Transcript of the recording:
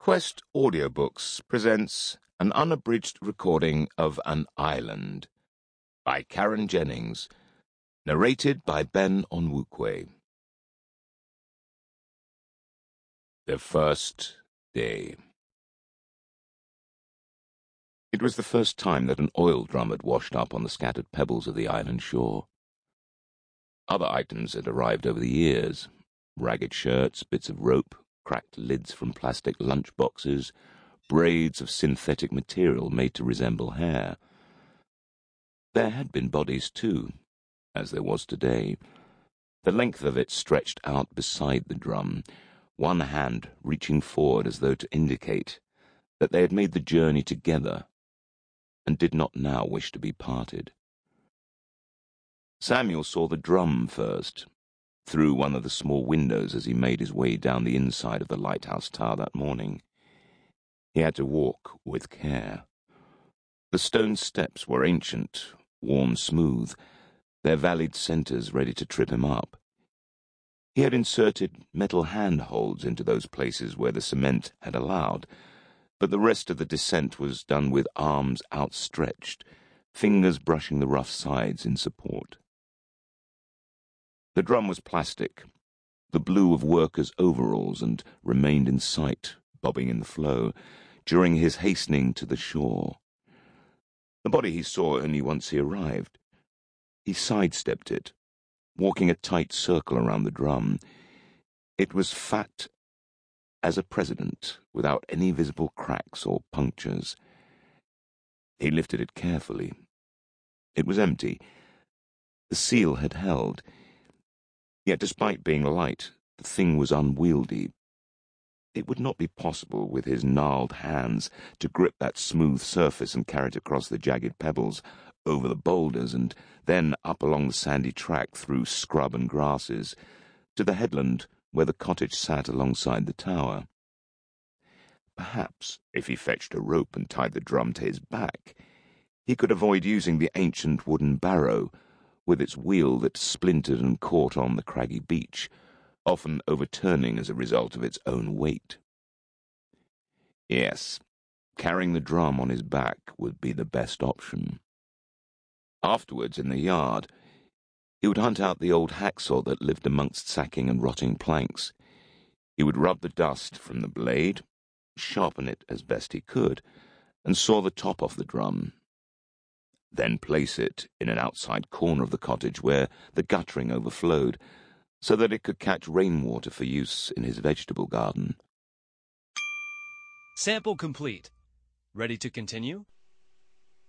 Quest Audiobooks presents an unabridged recording of An Island by Karen Jennings, narrated by Ben Onwukwe. The First Day. It was the first time that an oil drum had washed up on the scattered pebbles of the island shore. Other items had arrived over the years: ragged shirts, bits of rope, cracked lids from plastic lunch boxes, braids of synthetic material made to resemble hair. There had been bodies too, as there was today. The length of it stretched out beside the drum, one hand reaching forward as though to indicate that they had made the journey together and did not now wish to be parted. Samuel saw the drum first, through one of the small windows as he made his way down the inside of the lighthouse tower that morning. He had to walk with care. The stone steps were ancient, worn smooth, their valleyed centres ready to trip him up. He had inserted metal handholds into those places where the cement had allowed, but the rest of the descent was done with arms outstretched, fingers brushing the rough sides in support. The drum was plastic, the blue of workers' overalls, and remained in sight, bobbing in the flow, during his hastening to the shore. The body he saw only once he arrived. He sidestepped it, walking a tight circle around the drum. It was fat as a president, without any visible cracks or punctures. He lifted it carefully. It was empty. The seal had held. Yet despite being light, the thing was unwieldy. It would not be possible with his gnarled hands to grip that smooth surface and carry it across the jagged pebbles, over the boulders, and then up along the sandy track through scrub and grasses, to the headland where the cottage sat alongside the tower. Perhaps, if he fetched a rope and tied the drum to his back, he could avoid using the ancient wooden barrow, with its wheel that splintered and caught on the craggy beach, often overturning as a result of its own weight. Yes, carrying the drum on his back would be the best option. Afterwards, in the yard, he would hunt out the old hacksaw that lived amongst sacking and rotting planks. He would rub the dust from the blade, sharpen it as best he could, and saw the top off the drum. Then place it in an outside corner of the cottage where the guttering overflowed, so that it could catch rainwater for use in his vegetable garden. Sample complete. Ready to continue?